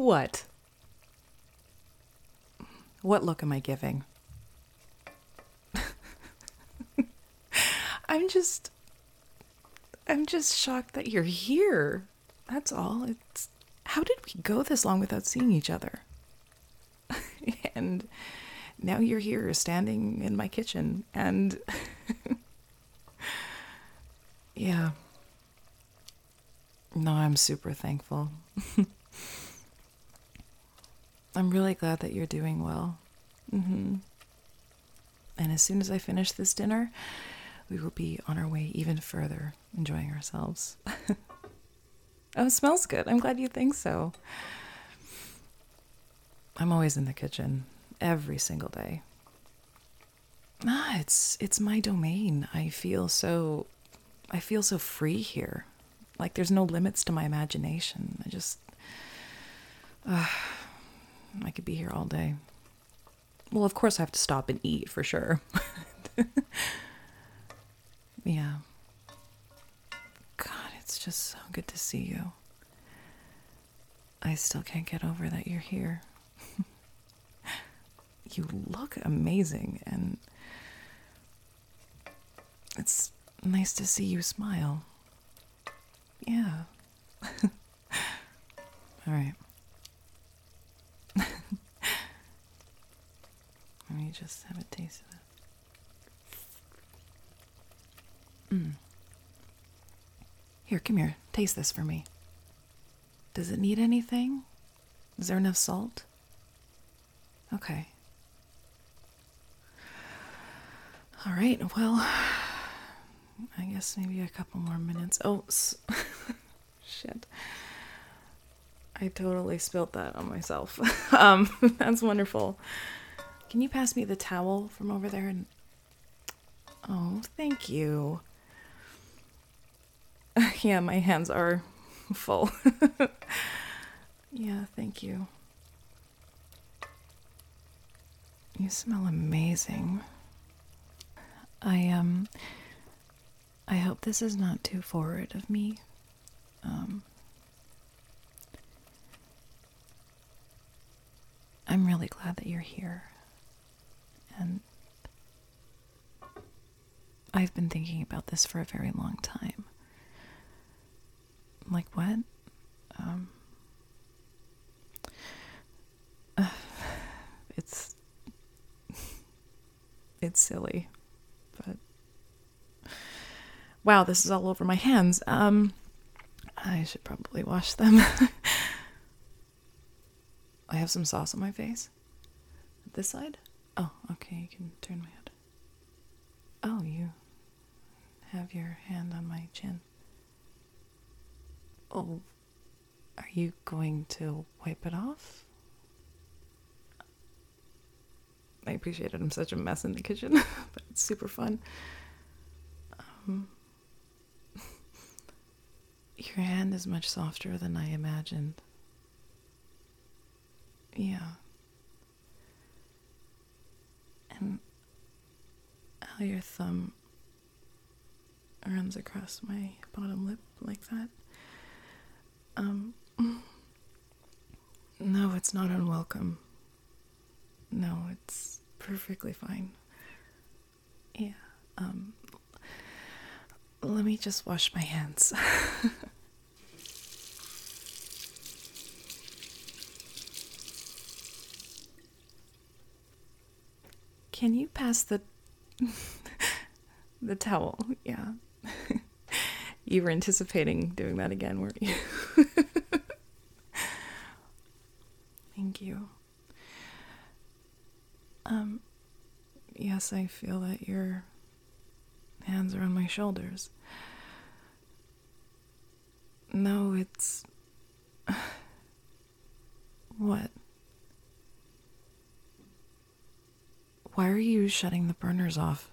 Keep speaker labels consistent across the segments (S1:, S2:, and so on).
S1: What? What look am I giving? I'm just shocked that you're here. That's all. It's how did we go this long without seeing each other? And now you're here standing in my kitchen and yeah. No, I'm super thankful. I'm really glad that you're doing well. And as soon as I finish this dinner, we will be on our way even further, enjoying ourselves. Oh, it smells good. I'm glad you think so. I'm always in the kitchen, every single day. It's my domain. I feel so free here. Like there's no limits to my imagination. I could be here all day. Well, of course I have to stop and eat for sure. Yeah. God, it's just so good to see you. I still can't get over that you're here. You look amazing, and it's nice to see you smile. Yeah. All right. Let me just have a taste of it. Here, come here. Taste this for me. Does it need anything? Is there enough salt? Okay. All right, well, I guess maybe a couple more minutes. Oh, shit. I totally spilled that on myself. That's wonderful. Can you pass me the towel from over there? And oh, thank you. Yeah, my hands are full. Yeah, thank you. You smell amazing. I hope this is not too forward of me. I'm really glad that you're here. And I've been thinking about this for a very long time. Like what? It's silly, but wow, this is all over my hands. I should probably wash them. I have some sauce on my face. This side? Oh, okay, you can turn my head. Oh, you have your hand on my chin. Oh, are you going to wipe it off? I appreciate it. I'm such a mess in the kitchen, but it's super fun. Your hand is much softer than I imagined. Yeah. And how your thumb runs across my bottom lip like that. No, it's not unwelcome. No, it's perfectly fine. Yeah, let me just wash my hands. Can you pass the the towel? Yeah. You were anticipating doing that again, weren't you? Thank you. Yes, I feel that your hands are on my shoulders. No, it's... What? Why are you shutting the burners off?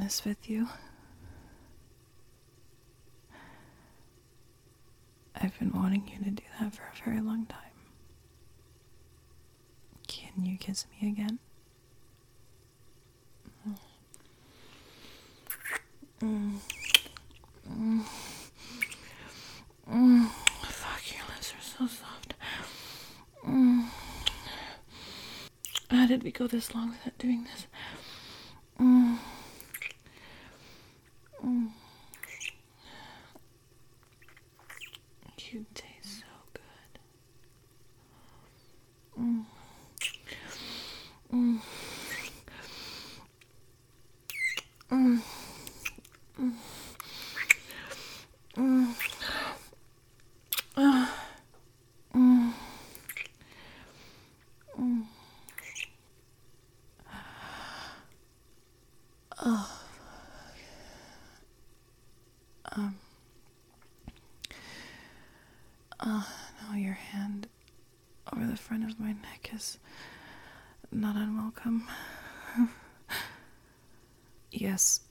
S1: this with you. I've been wanting you to do that for a very long time. Can you kiss me again? Fuck, your lips are so soft. How did we go this long without doing this? You taste so good. No, your hand over the front of my neck is not unwelcome. Yes,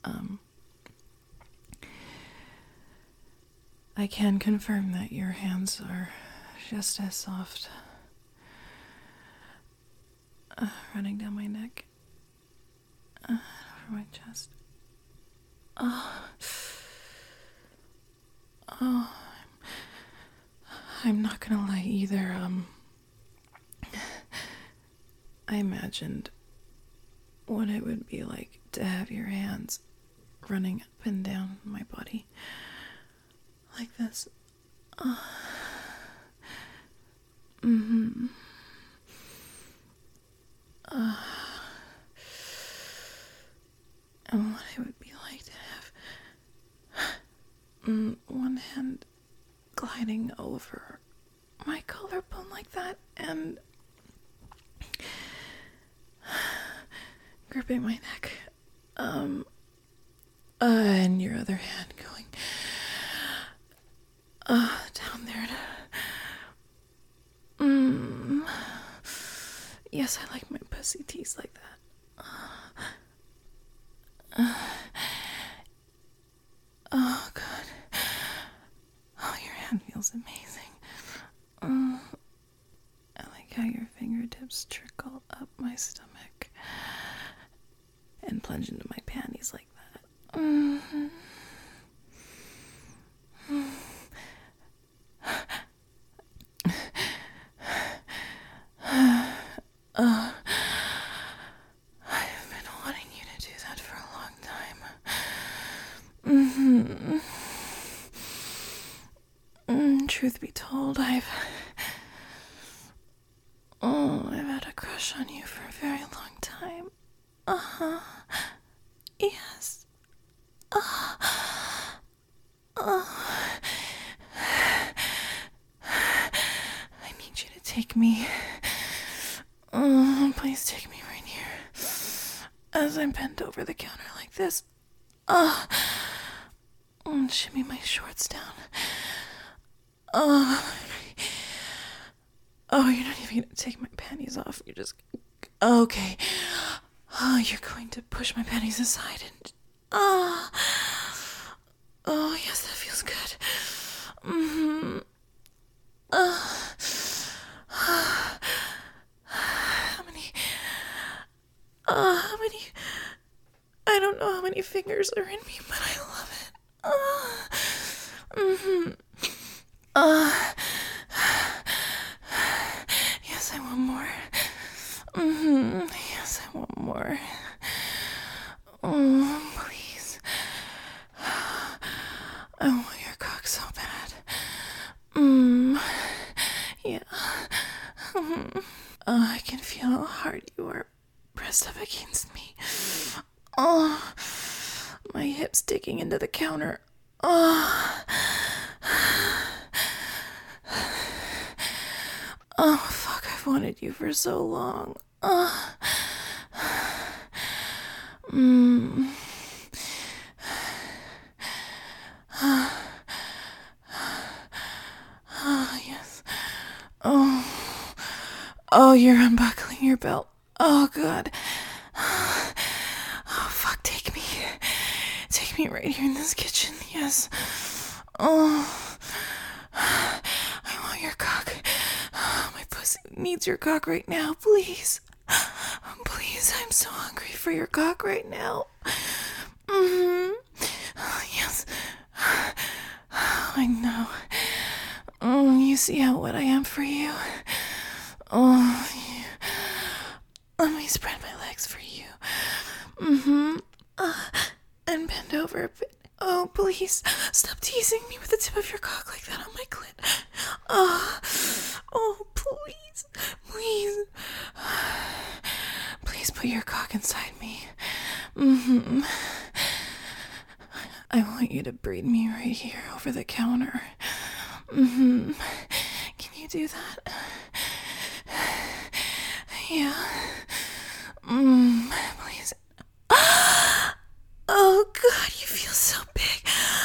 S1: I can confirm that your hands are just as soft. Running down my neck, over my chest. I'm not gonna lie either. I imagined what it would be like to have your hands running up and down my body like this. And what it would be like to have one hand gliding over my collarbone like that and gripping my neck, and your other hand going down there to yes, I like my pussy tease like that. Oh god. Oh, your hand feels amazing. I like how your fingertips trickle up my stomach and plunge into my panties like that. I've been wanting you to do that for a long time. Truth be told, I've had a crush on you for a very long time. Yes. I need you to take me. Please take me right here. As I'm bent over the counter like this. Shimmy my shorts down. Oh, you're not even gonna take my panties off. You're just... Okay. Oh, you're going to push my panties aside and... Oh, yes, that feels good. How many... I don't know how many fingers are in me, but I love it. Yes, I want more. Yes, I want more. Please. I want your cock so bad. Yeah. I can feel how hard you are pressed up against me. My hips digging into the counter. Fuck, I've wanted you for so long. Yes. Oh, you're unbuckling your belt. Oh, God. Oh, fuck, take me. me right here in this kitchen. Yes. Oh, I want your cock. My pussy needs your cock right now, please. Please, I'm so hungry for your cock right now. Yes. I know. You see how wet I am for you? Oh, yeah. Let me spread my legs for you. And bend over a bit. Oh, please, stop teasing me with the tip of your cock like that on my clit. Oh, please, please. Please put your cock inside me. I want you to breed me right here over the counter. Can you do that? Yeah. Please. Oh, God, you feel so big.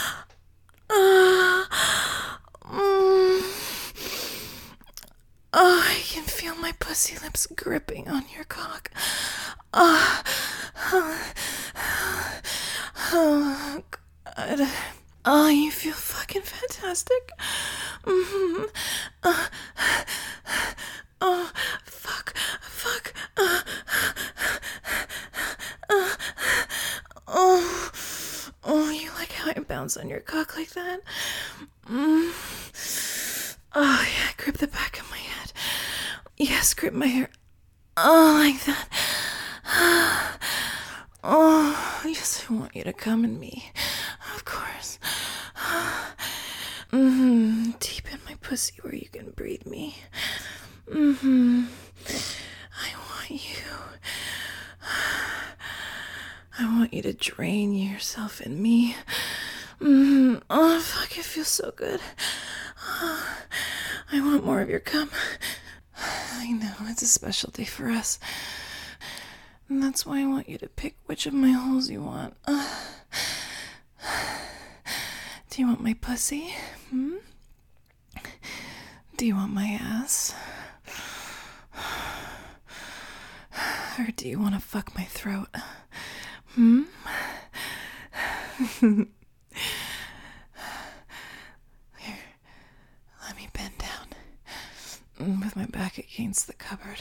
S1: Oh, I can feel my pussy lips gripping on your cock. Oh, God. Oh, you feel fucking fantastic. Oh, fuck. Oh, you like how I bounce on your cock like that? Oh, yeah, grip the back of my head. Yes, grip my hair. Oh, like that. Oh, yes, I want you to come in me. Of course. Deep in my pussy where you can breathe me. I want you. I want you to drain yourself in me. Oh, fuck, it feels so good. I want more of your cum. I know, it's a special day for us. And that's why I want you to pick which of my holes you want. Do you want my pussy? Do you want my ass? Or do you want to fuck my throat? Here, let me bend down with my back against the cupboard.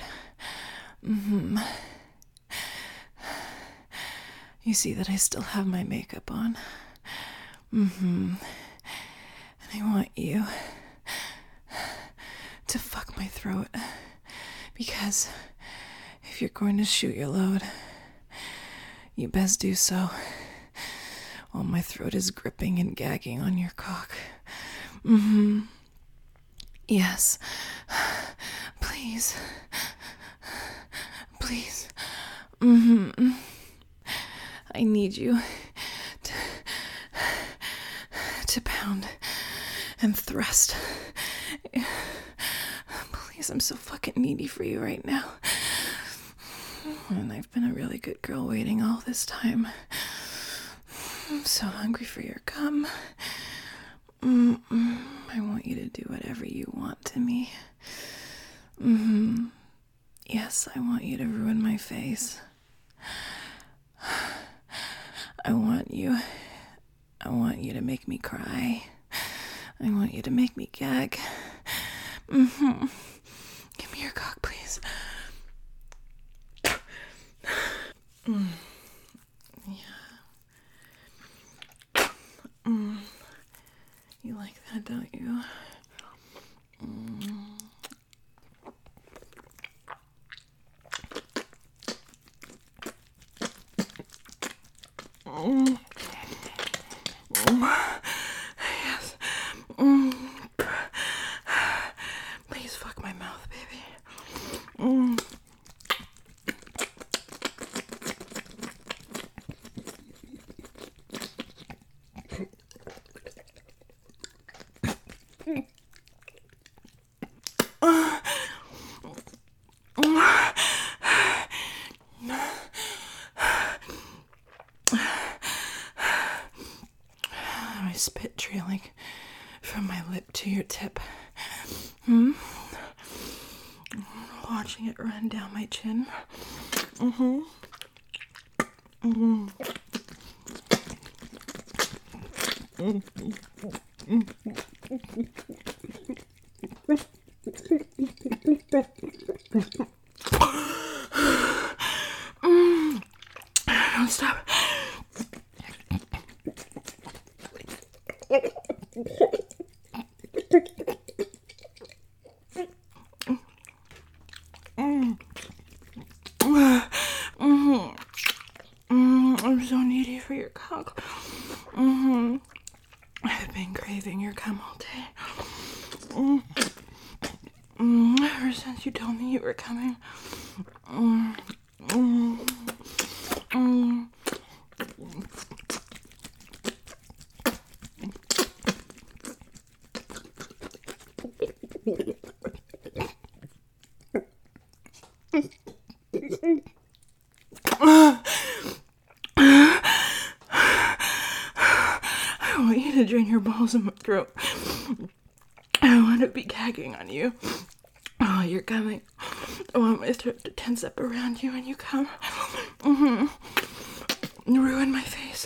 S1: You see that I still have my makeup on. And I want you to fuck my throat, because if you're going to shoot your load, you best do so while my throat is gripping and gagging on your cock. Yes. Please. Please. I need you to pound and thrust. Please, I'm so fucking needy for you right now. And I've been a really good girl waiting all this time. I'm so hungry for your cum. I want you to do whatever you want to me. Yes, I want you to ruin my face. I want you to make me cry. I want you to make me gag. Give me your cock, please. Yeah. You like that, don't you? Yes. Please fuck my mouth, baby. My spit trailing from my lip to your tip. Watching it run down my chin. Don't stop. I'm so needy for your cock. I've been craving your cum all day. Ever since you told me you were coming. I want you to drain your balls in my throat. I want to be gagging on you. Oh, you're coming. I want my throat to tense up around you when you come. Ruin my face.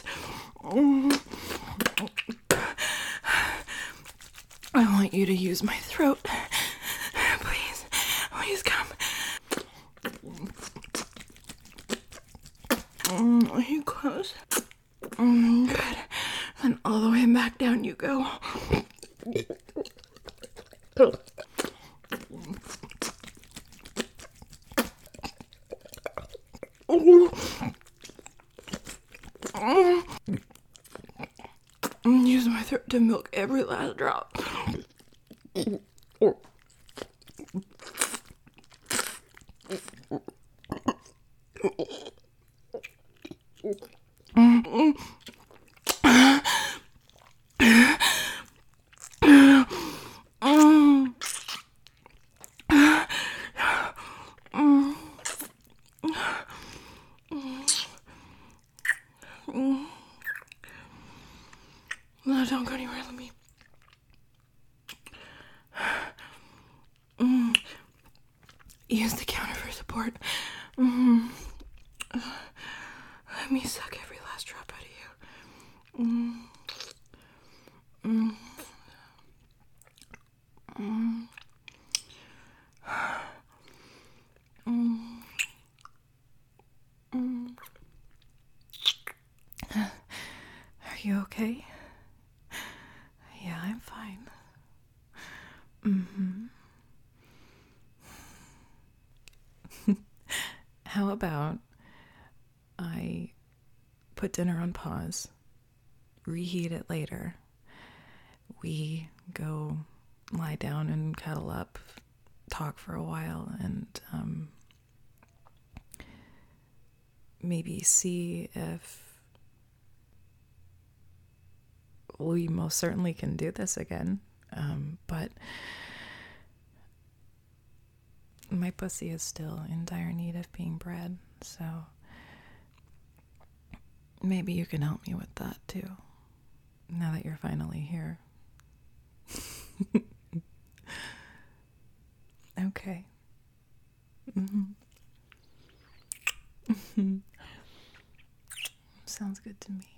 S1: I want you to use my throat. Please, please come. Are you close? Good. Then all the way back down you go. Use my throat to milk every last drop. No, don't go anywhere. Let me. Use the counter for support. Let me suck every last drop out of you. Are you okay? Yeah, I'm fine. How about I put dinner on pause, reheat it later. We go lie down and cuddle up, talk for a while, and maybe see if we most certainly can do this again. But my pussy is still in dire need of being bred, so maybe you can help me with that too, now that you're finally here. Okay. Sounds good to me.